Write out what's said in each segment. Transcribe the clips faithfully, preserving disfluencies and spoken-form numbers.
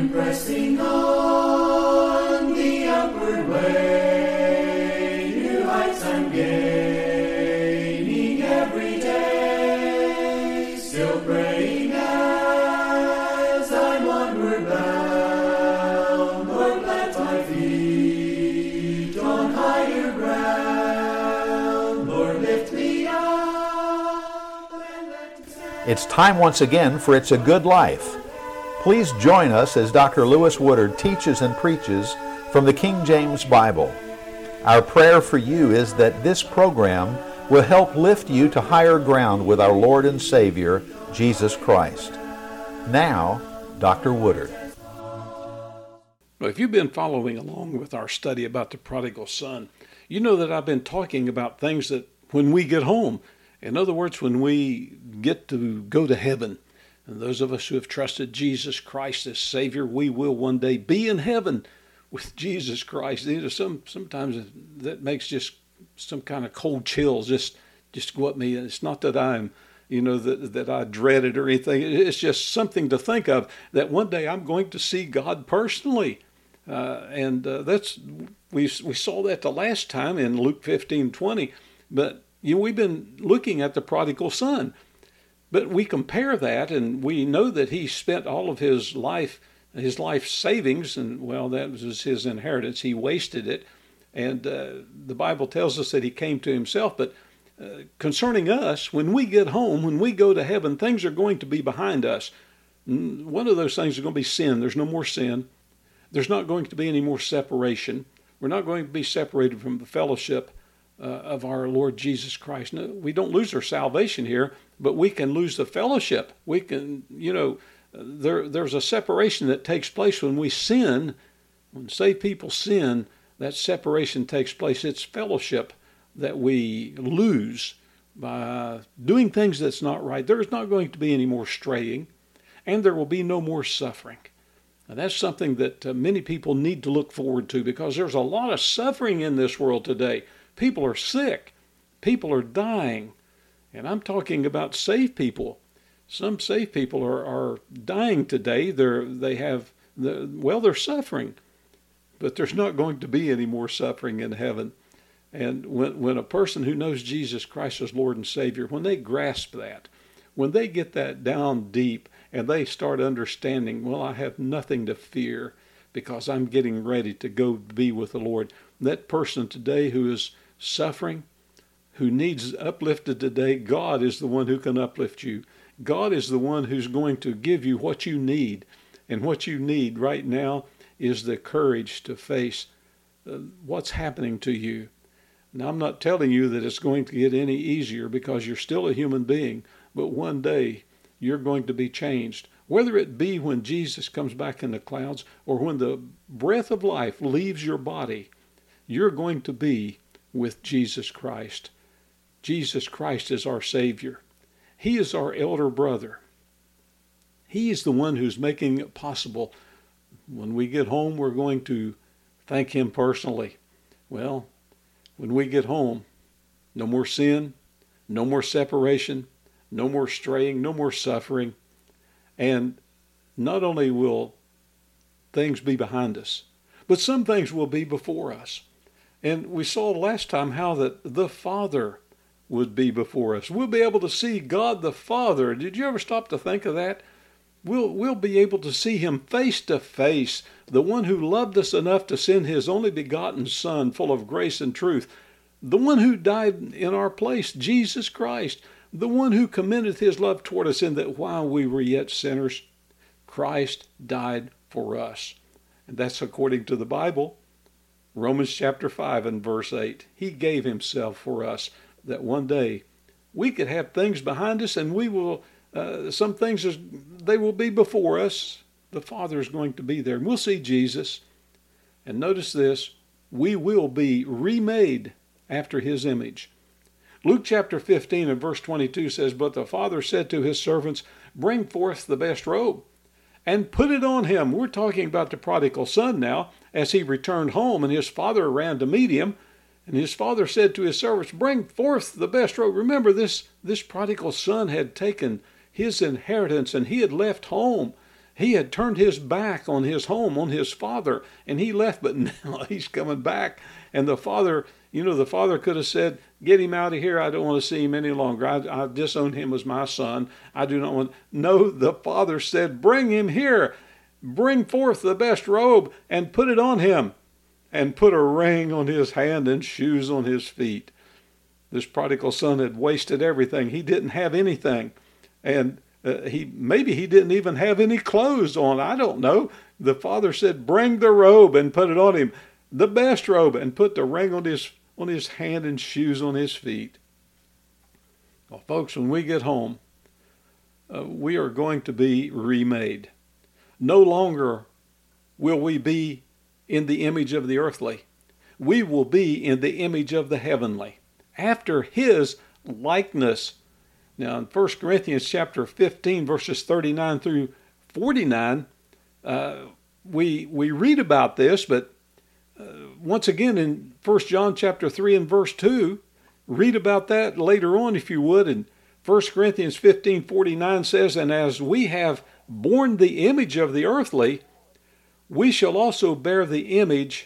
pressing on the upward way, new heights I'm gaining every day, still praying as I'm onward bound. Lord, plant my feet on higher ground. Lord, lift me up and let me stand. It's time once again for It's a Good Life. Please join us as Doctor Lewis Woodard teaches and preaches from the King James Bible. Our prayer for you is that this program will help lift you to higher ground with our Lord and Savior, Jesus Christ. Now, Doctor Woodard. Well, if you've been following along with our study about the prodigal son, you know that I've been talking about things that when we get home, in other words, when we get to go to heaven, and those of us who have trusted Jesus Christ as Savior, we will one day be in heaven with Jesus Christ. You know, some sometimes that makes just some kind of cold chills just just go up me. And it's not that I'm, you know, that that I dread it or anything. It's just something to think of, that one day I'm going to see God personally, uh, and uh, that's we we saw that the last time in Luke fifteen twenty. But you know, we've been looking at the prodigal son. But we compare that, and we know that he spent all of his life, his life savings, and well, that was his inheritance. He wasted it, and uh, the Bible tells us that he came to himself. But uh, concerning us, when we get home, when we go to heaven, things are going to be behind us. One of those things is going to be sin. There's no more sin. There's not going to be any more separation. We're not going to be separated from the fellowship uh, of our Lord Jesus Christ. No, we don't lose our salvation here, but we can lose the fellowship. We can, you know, there there's a separation that takes place when we sin. When saved people sin, that separation takes place. It's fellowship that we lose by doing things that's not right. There's not going to be any more straying, and there will be no more suffering. Now, that's something that uh, many people need to look forward to, because there's a lot of suffering in this world today. People are sick. People are dying. And I'm talking about saved people. Some saved people are, are dying today. They're, they have, the, well, they're suffering. But there's not going to be any more suffering in heaven. And when, when a person who knows Jesus Christ as Lord and Savior, when they grasp that, when they get that down deep and they start understanding, well, I have nothing to fear because I'm getting ready to go be with the Lord. That person today who is suffering, who needs uplifted today, God is the one who can uplift you. God is the one who's going to give you what you need. And what you need right now is the courage to face uh, what's happening to you. Now, I'm not telling you that it's going to get any easier, because you're still a human being, but one day you're going to be changed. Whether it be when Jesus comes back in the clouds or when the breath of life leaves your body, you're going to be with Jesus Christ. Jesus Christ is our Savior. He is our elder brother. He is the one who's making it possible. When we get home, we're going to thank Him personally. Well, when we get home, no more sin, no more separation, no more straying, no more suffering. And not only will things be behind us, but some things will be before us. And we saw last time how that the Father would be before us. We'll be able to see God the Father. Did you ever stop to think of that? We'll, we'll be able to see Him face to face, the one who loved us enough to send His only begotten Son, full of grace and truth, the one who died in our place, Jesus Christ, the one who commended His love toward us, in that while we were yet sinners, Christ died for us. And that's according to the Bible. Romans chapter five and verse eight. He gave Himself for us, that one day we could have things behind us, and we will, uh, some things, is, they will be before us. The Father is going to be there, and we'll see Jesus. And notice this, we will be remade after His image. Luke chapter fifteen and verse twenty-two says, "But the Father said to His servants, bring forth the best robe and put it on him." We're talking about the prodigal son now, as he returned home, and his father ran to meet him. And his father said to his servants, bring forth the best robe. Remember, this, this prodigal son had taken his inheritance, and he had left home. He had turned his back on his home, on his father, and he left, but now he's coming back. And the father, you know, the father could have said, get him out of here. I don't want to see him any longer. I, I disown him as my son. I do not want. No, the father said, bring him here. Bring forth the best robe and put it on him, and put a ring on his hand and shoes on his feet. This prodigal son had wasted everything. He didn't have anything. And uh, he maybe he didn't even have any clothes on. I don't know. The father said, bring the robe and put it on him, the best robe, and put the ring on his on his hand and shoes on his feet. Well, folks, when we get home, uh, we are going to be remade. No longer will we be in the image of the earthly. We will be in the image of the heavenly, after his likeness. Now, in First Corinthians chapter fifteen, verses thirty-nine through forty-nine, uh, we we read about this, but uh, once again in First John chapter three and verse two, read about that later on if you would. And First Corinthians fifteen forty-nine says, and as we have borne the image of the earthly, we shall also bear the image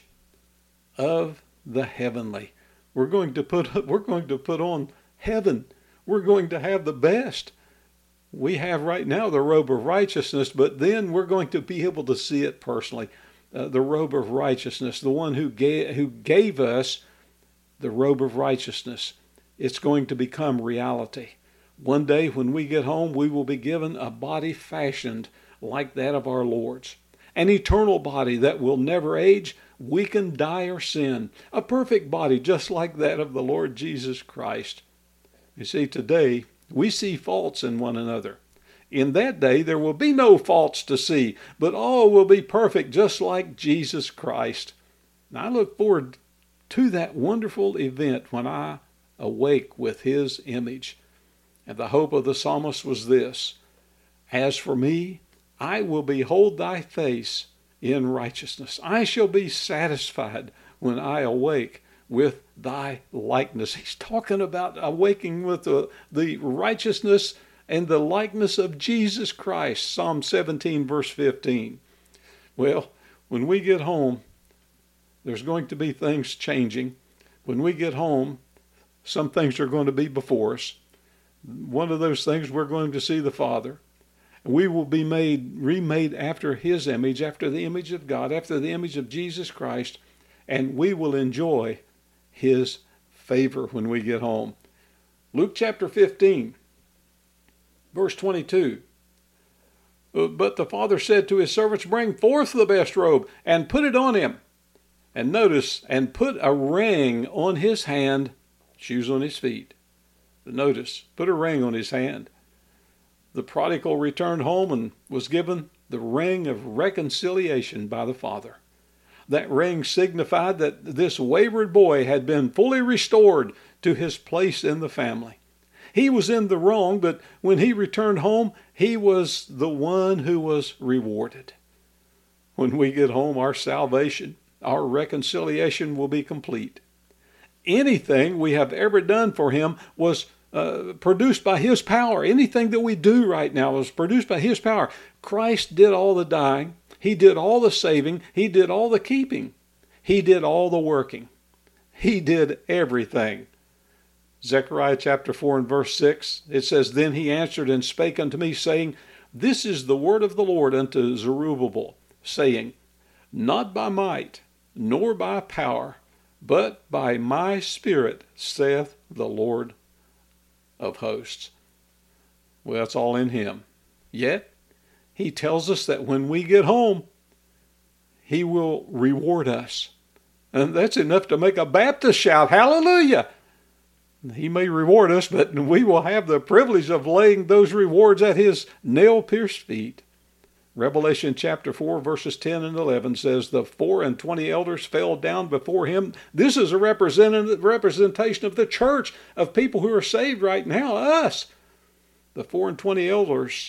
of the heavenly. We're going to put we're going to put on heaven. We're going to have the best. We have right now the robe of righteousness, but then we're going to be able to see it personally. Uh, the robe of righteousness, the one who gave, who gave us the robe of righteousness. It's going to become reality. One day when we get home, we will be given a body fashioned like that of our Lord's. An eternal body that will never age, weaken, die, or sin. A perfect body just like that of the Lord Jesus Christ. You see, today we see faults in one another. In that day there will be no faults to see, but all will be perfect just like Jesus Christ. And I look forward to that wonderful event when I awake with his image. And the hope of the psalmist was this: as for me, I will behold thy face in righteousness. I shall be satisfied when I awake with thy likeness. He's talking about awaking with the, the righteousness and the likeness of Jesus Christ. Psalm seventeen, verse fifteen. Well, when we get home, there's going to be things changing. When we get home, some things are going to be before us. One of those things, we're going to see the Father. We will be made, remade after his image, after the image of God, after the image of Jesus Christ, and we will enjoy his favor when we get home. Luke chapter fifteen, verse twenty-two. But the father said to his servants, bring forth the best robe and put it on him. And notice, and put a ring on his hand, shoes on his feet. Notice, put a ring on his hand. The prodigal returned home and was given the ring of reconciliation by the father. That ring signified that this wayward boy had been fully restored to his place in the family. He was in the wrong, but when he returned home, he was the one who was rewarded. When we get home, our salvation, our reconciliation will be complete. Anything we have ever done for him was uh, produced by his power. Anything that we do right now was produced by his power. Christ did all the dying. He did all the saving. He did all the keeping. He did all the working. He did everything. Zechariah chapter four and verse six, it says, then he answered and spake unto me, saying, this is the word of the Lord unto Zerubbabel, saying, not by might, nor by power, but by my Spirit, saith the Lord of hosts. Well, it's all in him. Yet, he tells us that when we get home, he will reward us. And that's enough to make a Baptist shout, hallelujah! He may reward us, but we will have the privilege of laying those rewards at his nail-pierced feet. Revelation chapter four, verses ten and eleven says, the four and twenty elders fell down before him. This is a representation of the church, of people who are saved right now, us. The four and twenty elders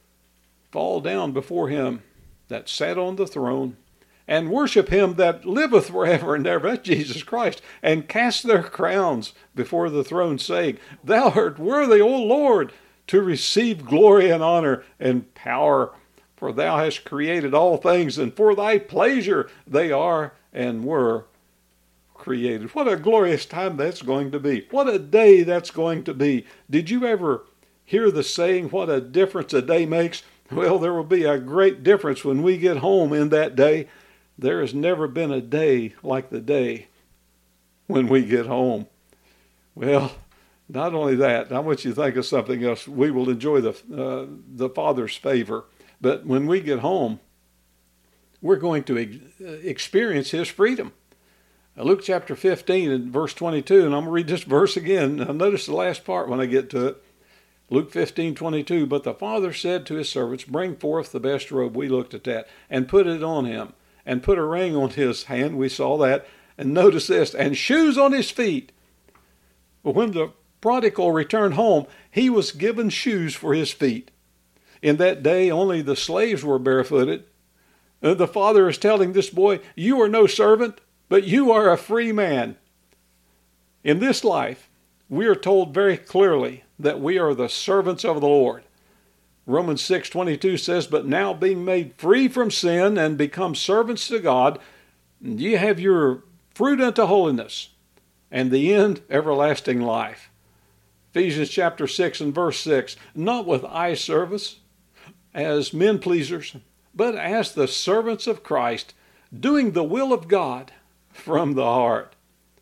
fall down before him that sat on the throne, and worship him that liveth forever and ever, that's Jesus Christ, and cast their crowns before the throne, saying, thou art worthy, O Lord, to receive glory and honor and power, For thou hast created all things, and for thy pleasure they are and were created. What a glorious time that's going to be. What a day that's going to be. Did you ever hear the saying, what a difference a day makes? Well, there will be a great difference when we get home in that day. There has never been a day like the day when we get home. Well, not only that, I want you to think of something else. We will enjoy the uh, the Father's favor, but when we get home, we're going to ex- experience His freedom. Now, Luke chapter fifteen and verse twenty-two, and I'm going to read this verse again. Now, notice the last part when I get to it. Luke fifteen twenty-two, but the father said to his servants, bring forth the best robe, we looked at that, and put it on him, and put a ring on his hand, we saw that, and notice this, and shoes on his feet. But when the prodigal returned home, he was given shoes for his feet. In that day, only the slaves were barefooted. And the father is telling this boy, you are no servant, but you are a free man. In this life, we are told very clearly that we are the servants of the Lord. Romans six twenty-two says, but now being made free from sin and become servants to God, ye have your fruit unto holiness, and the end everlasting life. Ephesians chapter six and verse six, not with eye service as men pleasers, but as the servants of Christ, doing the will of God from the heart.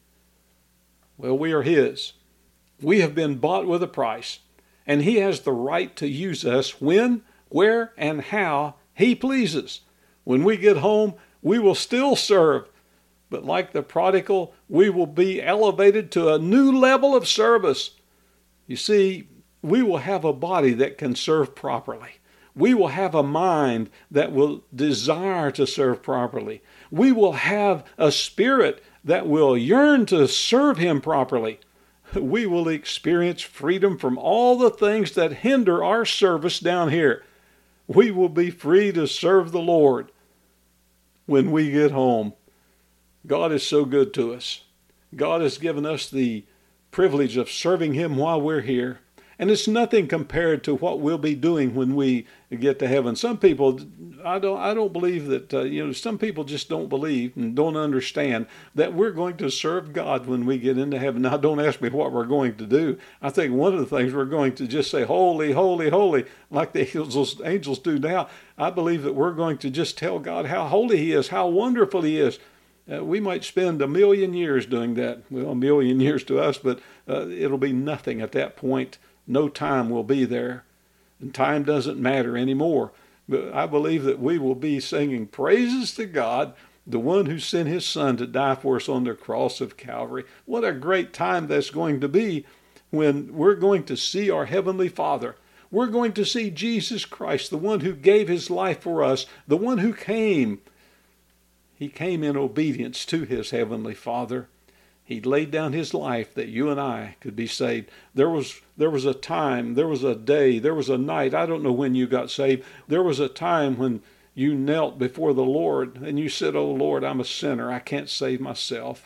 Well, we are His. We have been bought with a price, and He has the right to use us when, where, and how He pleases. When we get home, we will still serve, but like the prodigal, we will be elevated to a new level of service. You see, we will have a body that can serve properly. We will have a mind that will desire to serve properly. We will have a spirit that will yearn to serve Him properly. We will experience freedom from all the things that hinder our service down here. We will be free to serve the Lord when we get home. God is so good to us. God has given us the privilege of serving Him while we're here. And it's nothing compared to what we'll be doing when we get to heaven. Some people, I don't, I don't believe that, uh, you know, some people just don't believe and don't understand that we're going to serve God when we get into heaven. Now, don't ask me what we're going to do. I think one of the things we're going to just say, holy, holy, holy, like the angels, angels do now. I believe that we're going to just tell God how holy He is, how wonderful He is. Uh, we might spend a million years doing that. Well, a million years to us, but uh, it'll be nothing at that point. No time will be there, and time doesn't matter anymore. But I believe that we will be singing praises to God, the one who sent His Son to die for us on the cross of Calvary. What a great time that's going to be when we're going to see our Heavenly Father. We're going to see Jesus Christ, the one who gave His life for us, the one who came. He came in obedience to His Heavenly Father. He laid down His life that you and I could be saved. There was there was a time, there was a day, there was a night. I don't know when you got saved. There was a time when you knelt before the Lord and you said, oh Lord, I'm a sinner. I can't save myself.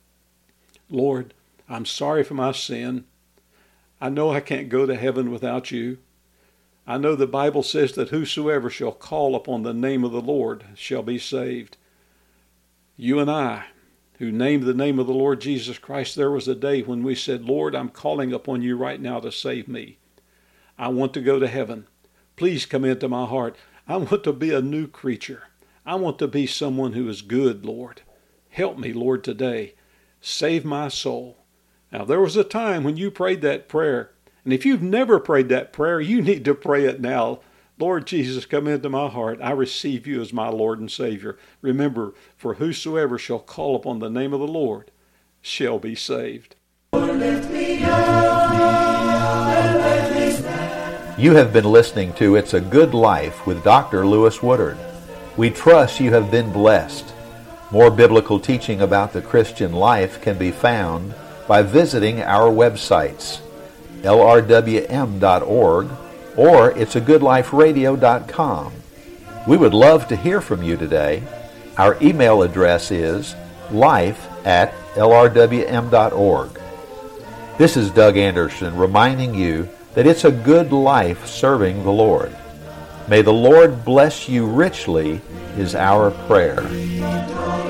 Lord, I'm sorry for my sin. I know I can't go to heaven without you. I know the Bible says that whosoever shall call upon the name of the Lord shall be saved. You and I, who named the name of the Lord Jesus Christ, there was a day when we said, Lord, I'm calling upon you right now to save me. I want to go to heaven. Please come into my heart. I want to be a new creature. I want to be someone who is good, Lord. Help me, Lord, today. Save my soul. Now, there was a time when you prayed that prayer, and if you've never prayed that prayer, you need to pray it now. Lord Jesus, come into my heart. I receive you as my Lord and Savior. Remember, for whosoever shall call upon the name of the Lord shall be saved. You have been listening to It's a Good Life with Doctor Lewis Woodard. We trust you have been blessed. More biblical teaching about the Christian life can be found by visiting our websites, L R W M dot org, or it's a good life radio dot com. We would love to hear from you today. Our email address is life at L R W M dot org. This is Doug Anderson reminding you that it's a good life serving the Lord. May the Lord bless you richly is our prayer.